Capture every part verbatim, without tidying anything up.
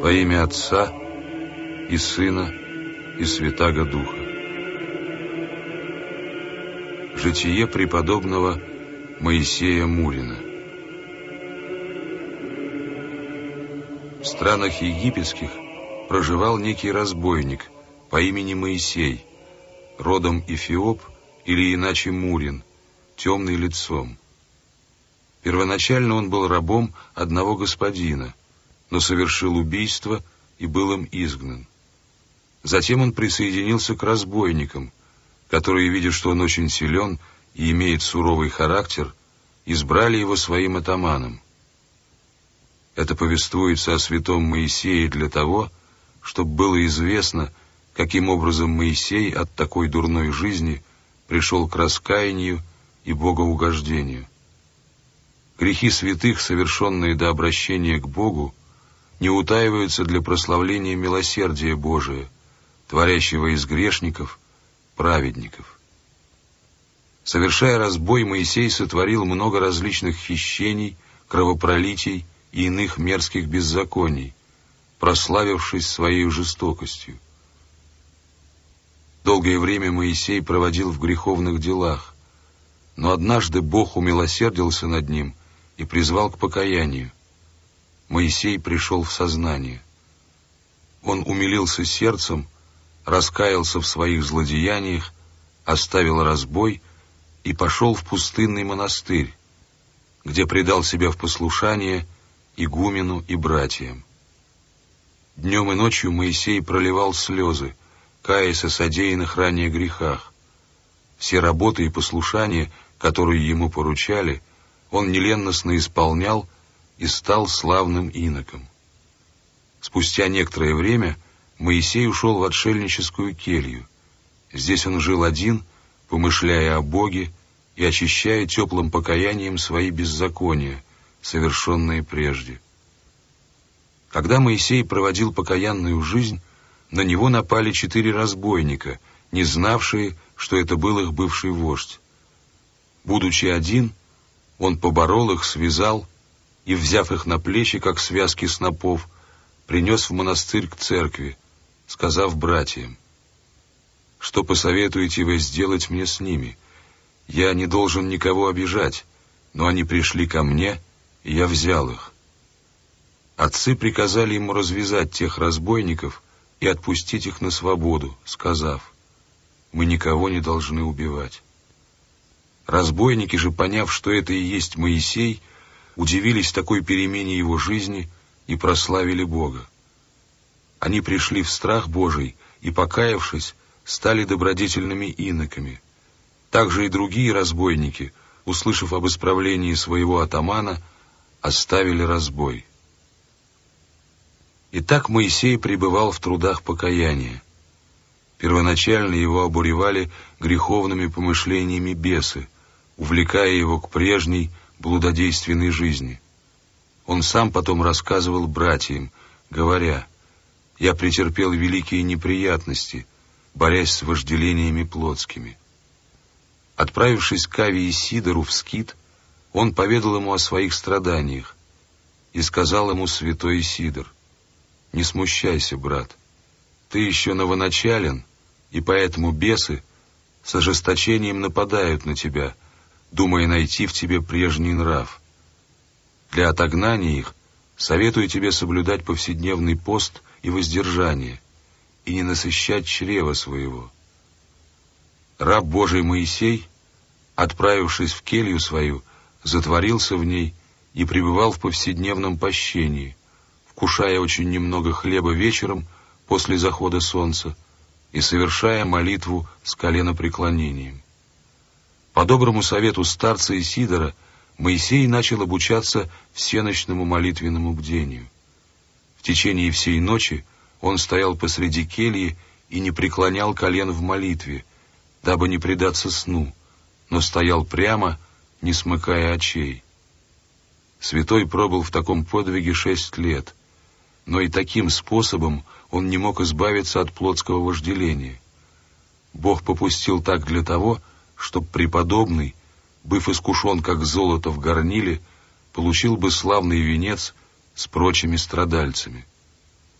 Во имя Отца и Сына и Святаго Духа. Житие преподобного Моисея Мурина. В странах египетских проживал некий разбойник по имени Моисей, родом Эфиоп или иначе Мурин, темный лицом. Первоначально он был рабом одного господина, но совершил убийство и был им изгнан. Затем он присоединился к разбойникам, которые, видя, что он очень силен и имеет суровый характер, избрали его своим атаманом. Это повествуется о святом Моисее для того, чтобы было известно, каким образом Моисей от такой дурной жизни пришел к раскаянию и богоугождению. Грехи святых, совершенные до обращения к Богу, не утаиваются для прославления милосердия Божия, творящего из грешников праведников. Совершая разбой, Моисей сотворил много различных хищений, кровопролитий и иных мерзких беззаконий, прославившись своей жестокостью. Долгое время Моисей проводил в греховных делах, но однажды Бог умилосердился над ним и призвал к покаянию. Моисей пришел в сознание. Он умилился сердцем, раскаялся в своих злодеяниях, оставил разбой и пошел в пустынный монастырь, где предал себя в послушание игумену и братьям. Днем и ночью Моисей проливал слезы, каясь о содеянных ранее грехах. Все работы и послушания, которые ему поручали, он неленностно исполнял и стал славным иноком. Спустя некоторое время Моисей ушел в отшельническую келью. Здесь он жил один, помышляя о Боге и очищая теплым покаянием свои беззакония, совершенные прежде. Когда Моисей проводил покаянную жизнь, на него напали четыре разбойника, не знавшие, что это был их бывший вождь. Будучи один, он поборол их, связал и, взяв их на плечи, как связки снопов, принес в монастырь к церкви, сказав братьям: «Что посоветуете вы сделать мне с ними? Я не должен никого обижать, но они пришли ко мне, и я взял их». Отцы приказали ему развязать тех разбойников и отпустить их на свободу, сказав: «Мы никого не должны убивать». Разбойники же, поняв, что это и есть Моисей, удивились такой перемене его жизни и прославили Бога. Они пришли в страх Божий и, покаявшись, стали добродетельными иноками. Также и другие разбойники, услышав об исправлении своего атамана, оставили разбой. Итак, Моисей пребывал в трудах покаяния. Первоначально его обуревали греховными помышлениями бесы, увлекая его к прежней блудодейственной жизни. Он сам потом рассказывал братьям, говоря: «Я претерпел великие неприятности, борясь с вожделениями плотскими». Отправившись к Авве Сидору в Скит, он поведал ему о своих страданиях, и сказал ему святой Сидор: «Не смущайся, брат, ты еще новоначален, и поэтому бесы с ожесточением нападают на тебя, думая найти в тебе прежний нрав. Для отогнания их советую тебе соблюдать повседневный пост и воздержание, и не насыщать чрева своего». Раб Божий Моисей, отправившись в келью свою, затворился в ней и пребывал в повседневном пощении, вкушая очень немного хлеба вечером после захода солнца и совершая молитву с коленопреклонением. По доброму совету старца Исидора Моисей начал обучаться всеночному молитвенному бдению. В течение всей ночи он стоял посреди кельи и не преклонял колен в молитве, дабы не предаться сну, но стоял прямо, не смыкая очей. Святой пробыл в таком подвиге шесть лет, но и таким способом он не мог избавиться от плотского вожделения. Бог попустил так для того, чтоб преподобный, быв искушен как золото в горниле, получил бы славный венец с прочими страдальцами.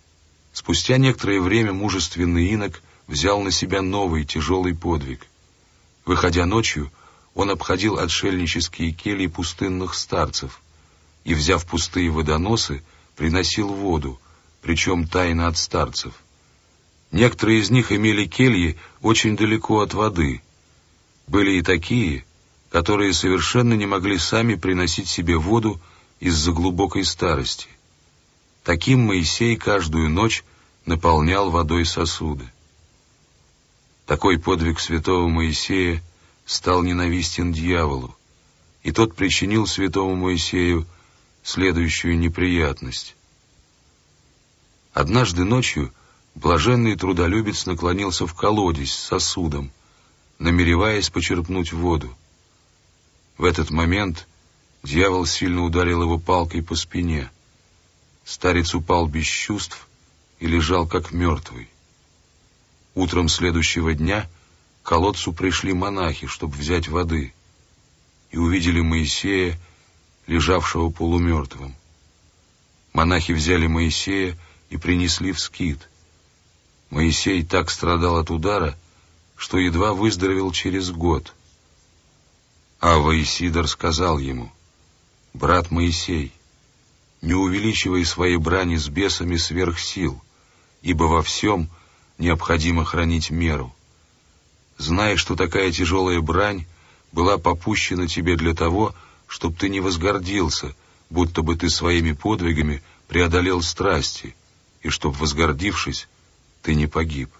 Спустя некоторое время мужественный инок взял на себя новый тяжелый подвиг. Выходя ночью, он обходил отшельнические кельи пустынных старцев и, взяв пустые водоносы, приносил воду, причем тайно от старцев. Некоторые из них имели кельи очень далеко от воды. Были и такие, которые совершенно не могли сами приносить себе воду из-за глубокой старости. Таким Моисей каждую ночь наполнял водой сосуды. Такой подвиг святого Моисея стал ненавистен дьяволу, и тот причинил святому Моисею следующую неприятность. Однажды ночью блаженный трудолюбец наклонился в колодец с сосудом, намереваясь почерпнуть воду. В этот момент дьявол сильно ударил его палкой по спине. Старец упал без чувств и лежал как мертвый. Утром следующего дня к колодцу пришли монахи, чтобы взять воды, и увидели Моисея, лежавшего полумертвым. Монахи взяли Моисея и принесли в скит. Моисей так страдал от удара, что едва выздоровел через год. Авва Исидор сказал ему: «Брат Моисей, не увеличивай своей брани с бесами сверх сил, ибо во всем необходимо хранить меру. Знай, что такая тяжелая брань была попущена тебе для того, чтобы ты не возгордился, будто бы ты своими подвигами преодолел страсти, и чтоб, возгордившись, ты не погиб».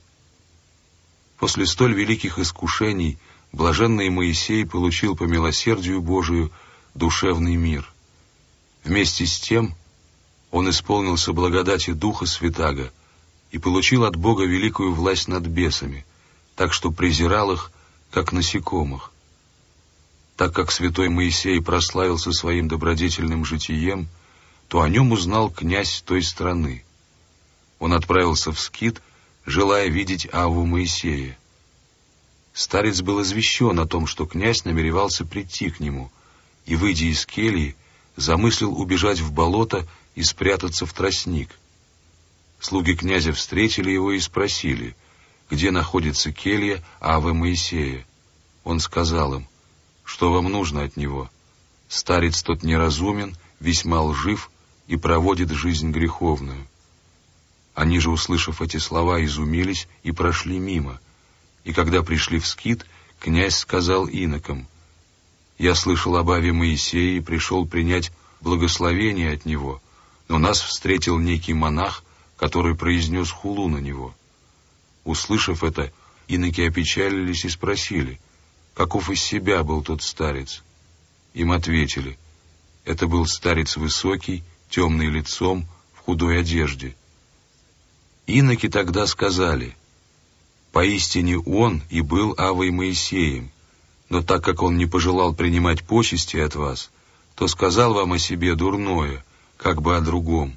После столь великих искушений блаженный Моисей получил по милосердию Божию душевный мир. Вместе с тем он исполнился благодати Духа Святаго и получил от Бога великую власть над бесами, так что презирал их, как насекомых. Так как святой Моисей прославился своим добродетельным житием, то о нем узнал князь той страны. Он отправился в скит, желая видеть Авву Моисея. Старец был извещен о том, что князь намеревался прийти к нему, и, выйдя из кельи, замыслил убежать в болото и спрятаться в тростник. Слуги князя встретили его и спросили, где находится келья Аввы Моисея. Он сказал им: «Что вам нужно от него? Старец тот неразумен, весьма лжив и проводит жизнь греховную». Они же, услышав эти слова, изумились и прошли мимо. И когда пришли в скит, князь сказал инокам: «Я слышал об Авве Моисее и пришел принять благословение от него, но нас встретил некий монах, который произнес хулу на него». Услышав это, иноки опечалились и спросили, каков из себя был тот старец. Им ответили: это был старец высокий, темный лицом, в худой одежде. Иноки тогда сказали: поистине он и был Аввой Моисеем, но так как он не пожелал принимать почести от вас, то сказал вам о себе дурное, как бы о другом.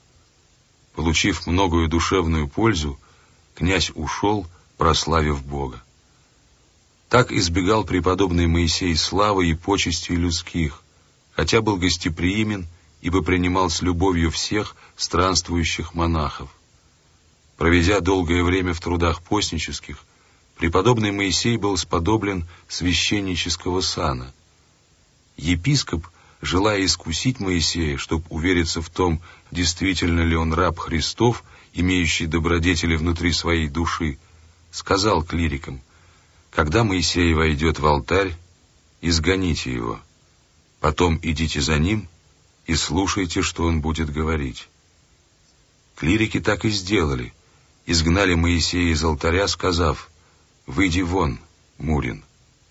Получив многою душевную пользу, князь ушел, прославив Бога. Так избегал преподобный Моисей славы и почестей людских, хотя был гостеприимен, ибо принимал с любовью всех странствующих монахов. Проведя долгое время в трудах постнических, преподобный Моисей был сподоблен священнического сана. Епископ, желая искусить Моисея, чтобы увериться в том, действительно ли он раб Христов, имеющий добродетели внутри своей души, сказал клирикам: «Когда Моисей войдет в алтарь, изгоните его, потом идите за ним и слушайте, что он будет говорить». Клирики так и сделали, изгнали Моисея из алтаря, сказав: «Выйди вон, Мурин».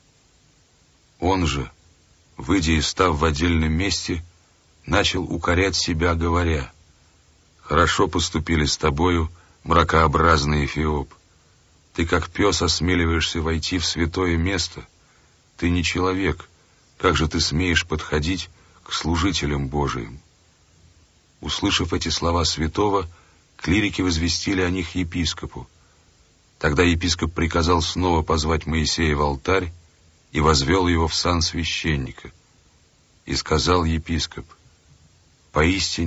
Он же, выйдя и став в отдельном месте, начал укорять себя, говоря: «Хорошо поступили с тобою, мракообразный Эфиоп. Ты, как пес, осмеливаешься войти в святое место. Ты не человек, как же ты смеешь подходить к служителям Божиим?» Услышав эти слова святого, клирики возвестили о них епископу. Тогда епископ приказал снова позвать Моисея в алтарь и возвел его в сан священника. И сказал епископ: «Поистине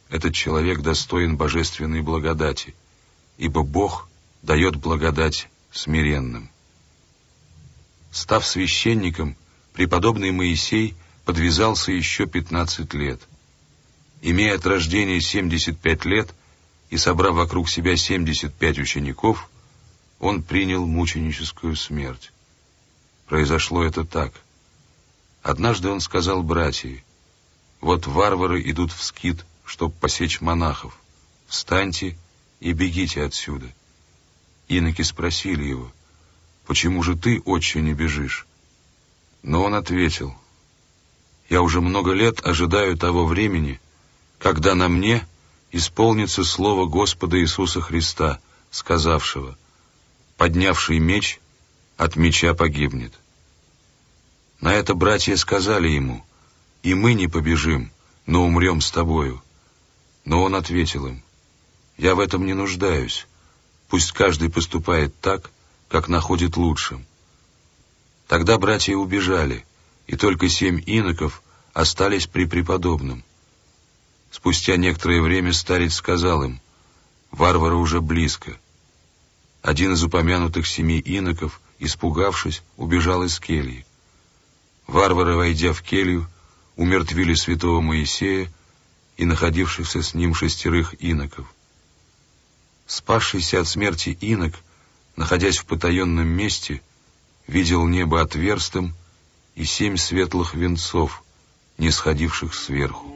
этот человек достоин божественной благодати, ибо Бог дает благодать смиренным. Став священником, преподобный Моисей подвязался еще пятнадцать лет. Имея от рождения семьдесят пять лет и собрав вокруг себя семьдесят пять учеников, он принял мученическую смерть. Произошло это так. Однажды он сказал братьям: «Вот варвары идут в Скит, чтоб посечь монахов. Встаньте и бегите отсюда». Иноки спросили его: «Почему же ты, отче, не бежишь?» Но он ответил: «Я уже много лет ожидаю того времени, когда на мне исполнится слово Господа Иисуса Христа, сказавшего: поднявший меч от меча погибнет». На это братья сказали ему: «И мы не побежим, но умрем с тобою». Но он ответил им: «Я в этом не нуждаюсь. Пусть каждый поступает так, как находит лучшим». Тогда братья убежали, и только семь иноков остались при преподобном. Спустя некоторое время старец сказал им: «Варвары уже близко». Один из упомянутых семи иноков, испугавшись, убежал из кельи. Варвары, войдя в келью, умертвили святого Моисея и находившихся с ним шестерых иноков. Спасшийся от смерти инок, находясь в потаенном месте, видел небо отверстым и семь светлых венцов, не сходивших сверху.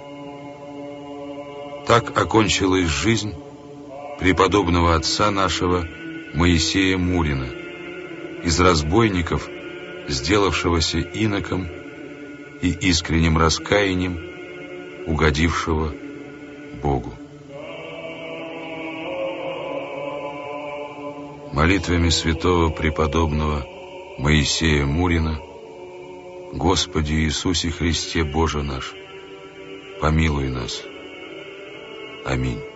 Так окончилась жизнь преподобного отца нашего Моисея Мурина, из разбойников, сделавшегося иноком и искренним раскаянием угодившего Богу. Молитвами святого преподобного Моисея Мурина: Господи Иисусе Христе Боже наш, помилуй нас. Аминь.